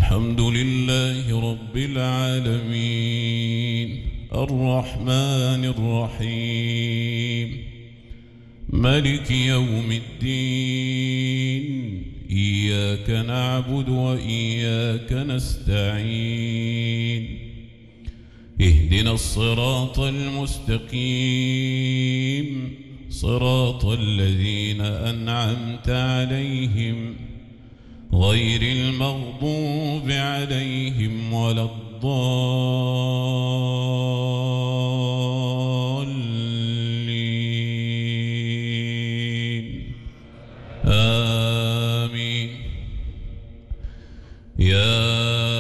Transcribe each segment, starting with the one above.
الحمد لله رب العالمين الرحمن الرحيم مالك يوم الدين إياك نعبد وإياك نستعين اهدنا الصراط المستقيم صراط الذين أنعمت عليهم غير المغضوب عليهم ولا الضالين آمين. يا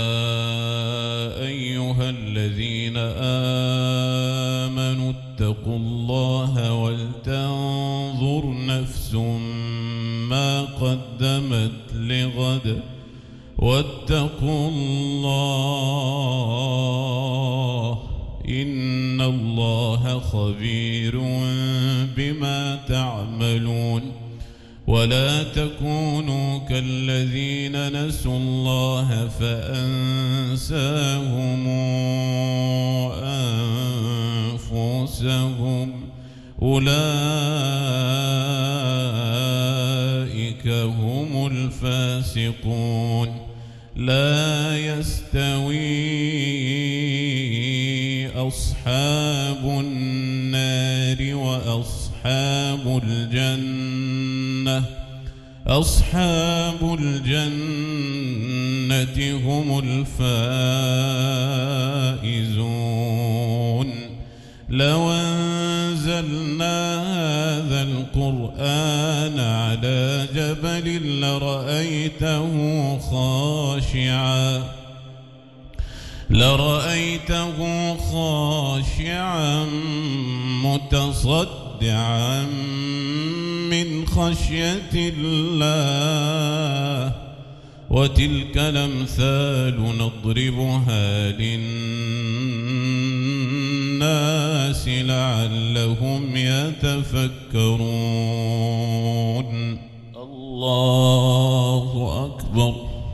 أيها الذين آمنوا اتقوا الله ولتنظر نفس ما قدمت لغد واتقوا الله إن الله خبير بما تعملون. ولا تكونوا كالذين نسوا الله فأنساهم أنفسهم أولئك هم الفاسقون. لا يستوي أصحاب النار وأصحاب الجنة أصحاب الجنة هم الفائزون. لو أنزلنا هذا القرآن على جبل لرأيته خاشعا متصدعا من خشية الله. وتلك الأمثال نضربها للناس لعلهم يتفكرون. الله أكبر.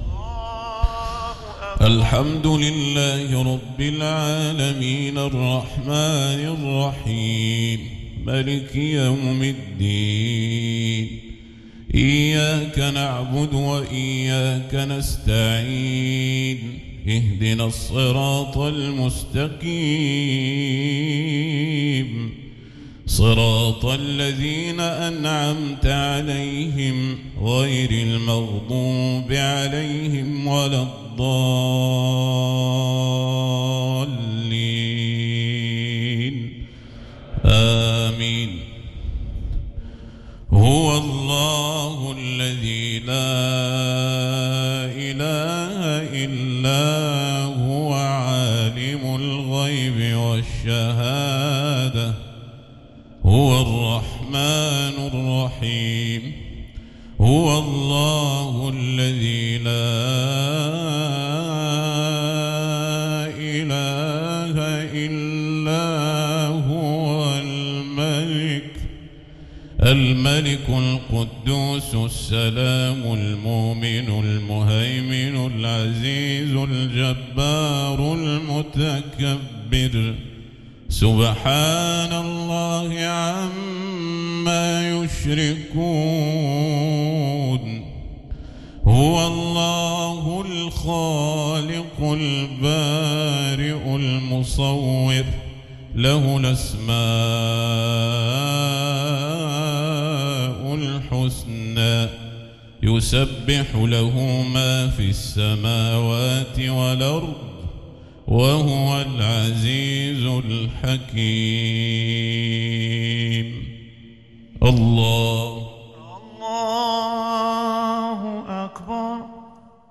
الحمد لله رب العالمين الرحمن الرحيم مالك يوم الدين إياك نعبد وإياك نستعين اهدنا الصراط المستقيم صراط الذين أنعمت عليهم غير المغضوب عليهم ولا الضالين آمين. هو الله الذي لا إله إلا هو عالم الغيب والشهادة هو الرحمن الرحيم. هو الله الذي لا إله إلا هو الملك القدوس السلام المؤمن المهيمن العزيز الجبار المتكبر. سبحان الله عما يشركون. هو الله الخالق البارئ المصور له الأسماء الحسنى يسبح له ما في السماوات والأرض وهو العزيز الحكيم. الله